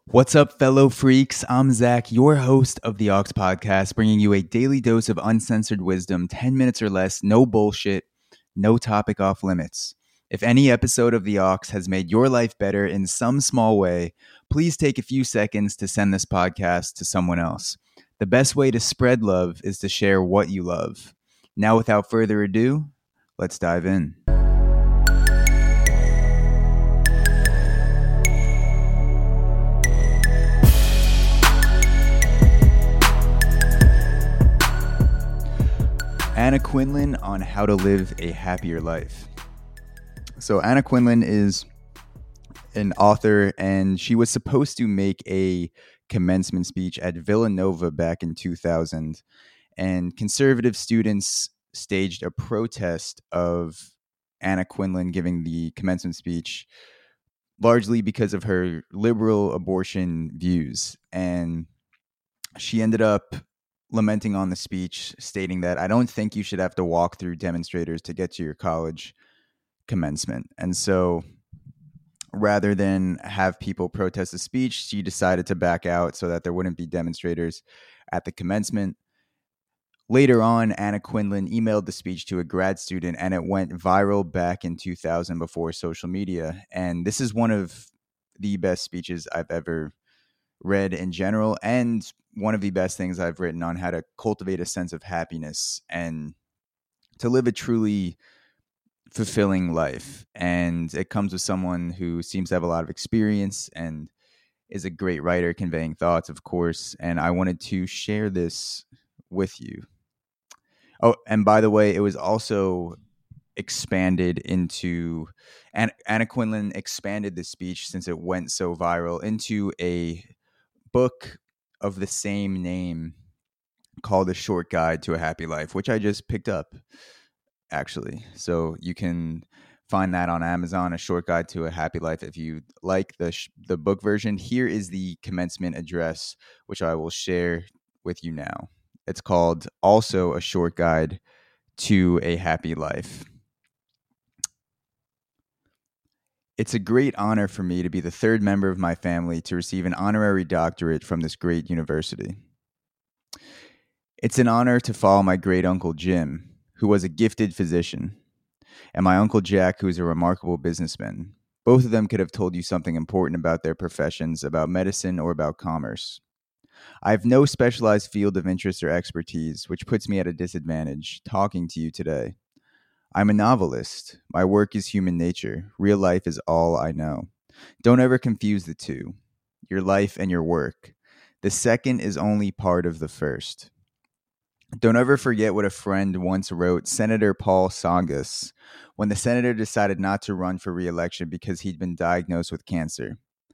What's up, fellow freaks? I'm Zach, your host of the Aux Podcast, bringing you a daily dose of uncensored wisdom, 10 minutes or less, no bullshit, no topic off limits. If any episode of the Aux has made your life better in some small way, please take a few seconds to send this podcast to someone else. The best way to spread love is to share what you love. Now, without further ado, let's dive in. Anna Quindlen on how to live a happier life. So Anna Quindlen is an author, and she was supposed to make a commencement speech at Villanova back in 2000, and conservative students staged a protest of Anna Quindlen giving the commencement speech, largely because of her liberal abortion views. And she ended up lamenting on the speech, stating that I don't think you should have to walk through demonstrators to get to your college commencement. And so rather than have people protest the speech, she decided to back out so that there wouldn't be demonstrators at the commencement. Later on, Anna Quindlen emailed the speech to a grad student, and it went viral back in 2000 before social media. And this is one of the best speeches I've ever read in general, and one of the best things I've written on how to cultivate a sense of happiness and to live a truly fulfilling life. And it comes with someone who seems to have a lot of experience and is a great writer, conveying thoughts, of course. And I wanted to share this with you. Oh, and by the way, it was also expanded into, Anna Quindlen expanded the speech, since it went so viral, into a book of the same name called A Short Guide to a Happy Life, which I just picked up, actually. So you can find that on Amazon, A Short Guide to a Happy Life, if you like the book version. Here is the commencement address, which I will share with you now. It's called also A Short Guide to a Happy Life. It's a great honor for me to be the third member of my family to receive an honorary doctorate from this great university. It's an honor to follow my great uncle Jim, who was a gifted physician, and my uncle Jack, who is a remarkable businessman. Both of them could have told you something important about their professions, about medicine, or about commerce. I have no specialized field of interest or expertise, which puts me at a disadvantage talking to you today. I'm a novelist. My work is human nature. Real life is all I know. Don't ever confuse the two, your life and your work. The second is only part of the first. Don't ever forget what a friend once wrote Senator Paul Tsongas when the senator decided not to run for re-election because he'd been diagnosed with cancer.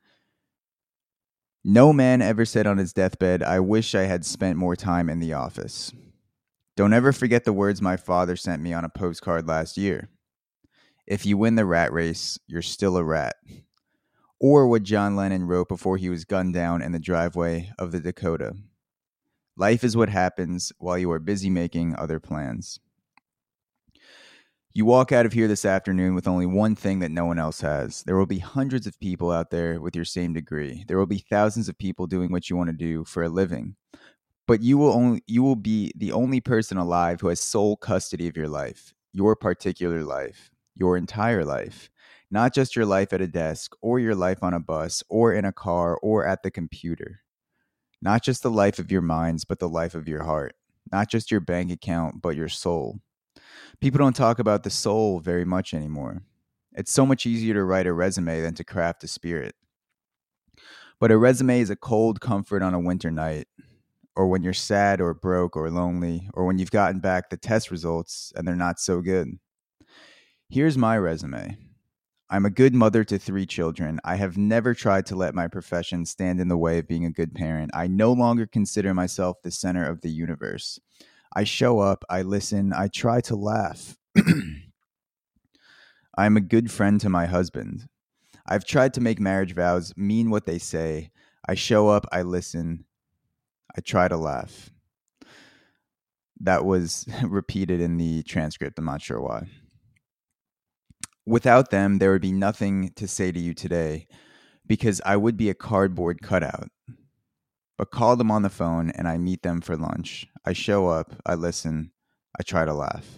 No man ever said on his deathbed, "I wish I had spent more time in the office." Don't ever forget the words my father sent me on a postcard last year. If you win the rat race, you're still a rat. Or what John Lennon wrote before he was gunned down in the driveway of the Dakota. Life is what happens while you are busy making other plans. You walk out of here this afternoon with only one thing that no one else has. There will be hundreds of people out there with your same degree. There will be thousands of people doing what you want to do for a living. But you will be the only person alive who has sole custody of your life, your particular life, your entire life, not just your life at a desk or your life on a bus or in a car or at the computer. Not just the life of your minds, but the life of your heart. Not just your bank account, but your soul. People don't talk about the soul very much anymore. It's so much easier to write a resume than to craft a spirit. But a resume is a cold comfort on a winter night, or when you're sad or broke or lonely, or when you've gotten back the test results and they're not so good. Here's my resume. I'm a good mother to 3 children. I have never tried to let my profession stand in the way of being a good parent. I no longer consider myself the center of the universe. I show up, I listen, I try to laugh. I'm a good friend to my husband. I've tried to make marriage vows mean what they say. I show up, I listen, I try to laugh. That was repeated in the transcript. I'm not sure why. Without them, there would be nothing to say to you today, because I would be a cardboard cutout. But call them on the phone and I meet them for lunch. I show up, I listen, I try to laugh.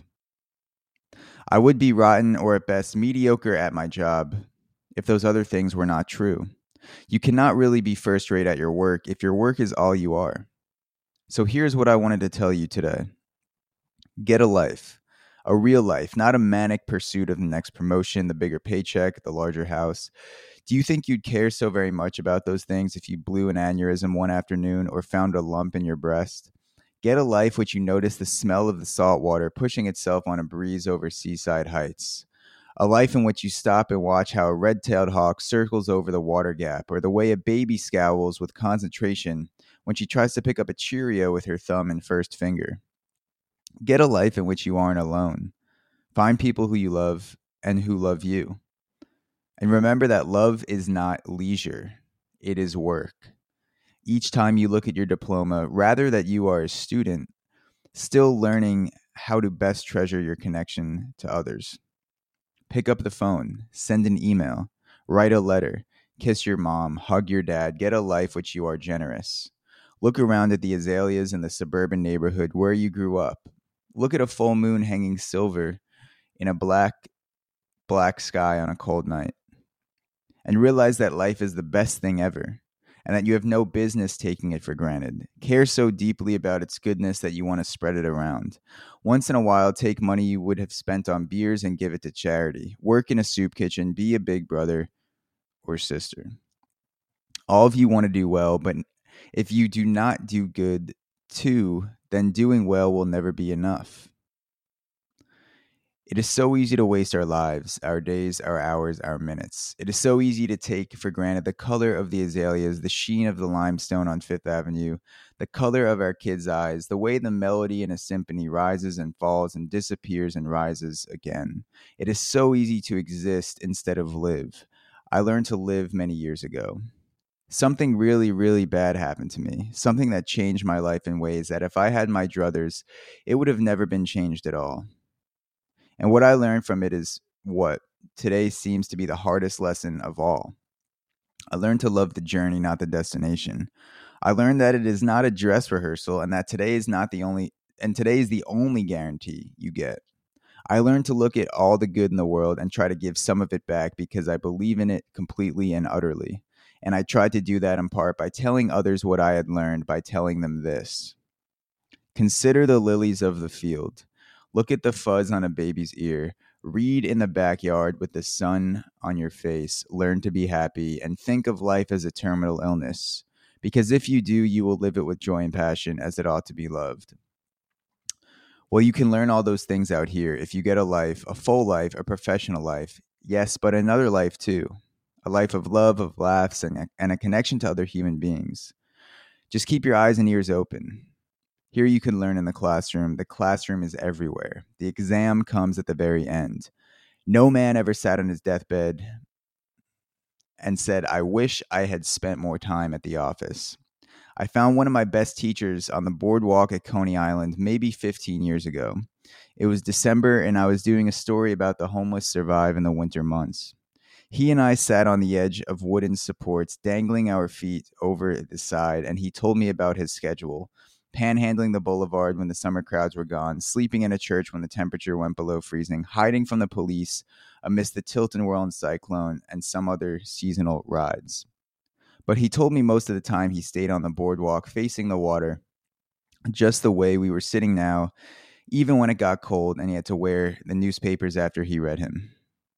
I would be rotten or at best mediocre at my job if those other things were not true. You cannot really be first rate at your work if your work is all you are. So here's what I wanted to tell you today. Get a life, a real life, not a manic pursuit of the next promotion, the bigger paycheck, the larger house. Do you think you'd care so very much about those things if you blew an aneurysm one afternoon or found a lump in your breast? Get a life which you notice the smell of the salt water pushing itself on a breeze over seaside heights. A life in which you stop and watch how a red-tailed hawk circles over the water gap, or the way a baby scowls with concentration when she tries to pick up a Cheerio with her thumb and first finger. Get a life in which you aren't alone. Find people who you love and who love you. And remember that love is not leisure, it is work. Each time you look at your diploma, rather that you are a student, still learning how to best treasure your connection to others. Pick up the phone, send an email, write a letter, kiss your mom, hug your dad, get a life which you are generous. Look around at the azaleas in the suburban neighborhood where you grew up. Look at a full moon hanging silver in a black sky on a cold night. And realize that life is the best thing ever, and that you have no business taking it for granted. Care so deeply about its goodness that you want to spread it around. Once in a while, take money you would have spent on beers and give it to charity. Work in a soup kitchen, be a big brother or sister. All of you want to do well, but if you do not do good too, then doing well will never be enough. It is so easy to waste our lives, our days, our hours, our minutes. It is so easy to take for granted the color of the azaleas, the sheen of the limestone on Fifth Avenue, the color of our kids' eyes, the way the melody in a symphony rises and falls and disappears and rises again. It is so easy to exist instead of live. I learned to live many years ago. Something really, really bad happened to me, something that changed my life in ways that if I had my druthers, it would have never been changed at all. And what I learned from it is what today seems to be the hardest lesson of all. I learned to love the journey, not the destination. I learned that it is not a dress rehearsal and that today is the only guarantee you get. I learned to look at all the good in the world and try to give some of it back because I believe in it completely and utterly. And I tried to do that in part by telling others what I had learned, by telling them this. Consider the lilies of the field. Look at the fuzz on a baby's ear. Read in the backyard with the sun on your face. Learn to be happy and think of life as a terminal illness. Because if you do, you will live it with joy and passion as it ought to be loved. Well, you can learn all those things out here if you get a life, a full life, a professional life. Yes, but another life too. A life of love, of laughs, and a connection to other human beings. Just keep your eyes and ears open. Here you can learn in the classroom. The classroom is everywhere. The exam comes at the very end. No man ever sat on his deathbed and said, I wish I had spent more time at the office. I found one of my best teachers on the boardwalk at Coney Island maybe 15 years ago. It was December and I was doing a story about the homeless survive in the winter months. He and I sat on the edge of wooden supports, dangling our feet over the side, and he told me about his schedule. Panhandling the boulevard when the summer crowds were gone, sleeping in a church when the temperature went below freezing, hiding from the police amidst the Tilton Whirling cyclone, and some other seasonal rides. But he told me most of the time he stayed on the boardwalk facing the water, just the way we were sitting now, even when it got cold and he had to wear the newspapers after he read them.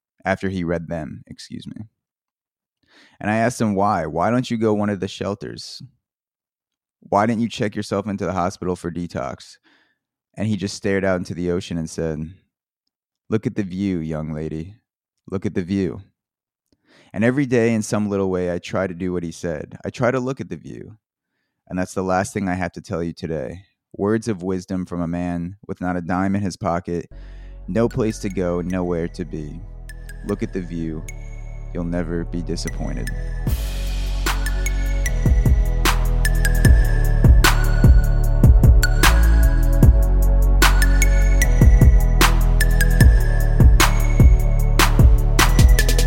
And I asked him why. Why don't you go one of the shelters? Why didn't you check yourself into the hospital for detox? And he just stared out into the ocean and said, look at the view, young lady. Look at the view. And every day in some little way, I try to do what he said. I try to look at the view. And that's the last thing I have to tell you today. Words of wisdom from a man with not a dime in his pocket, no place to go, nowhere to be. Look at the view. You'll never be disappointed.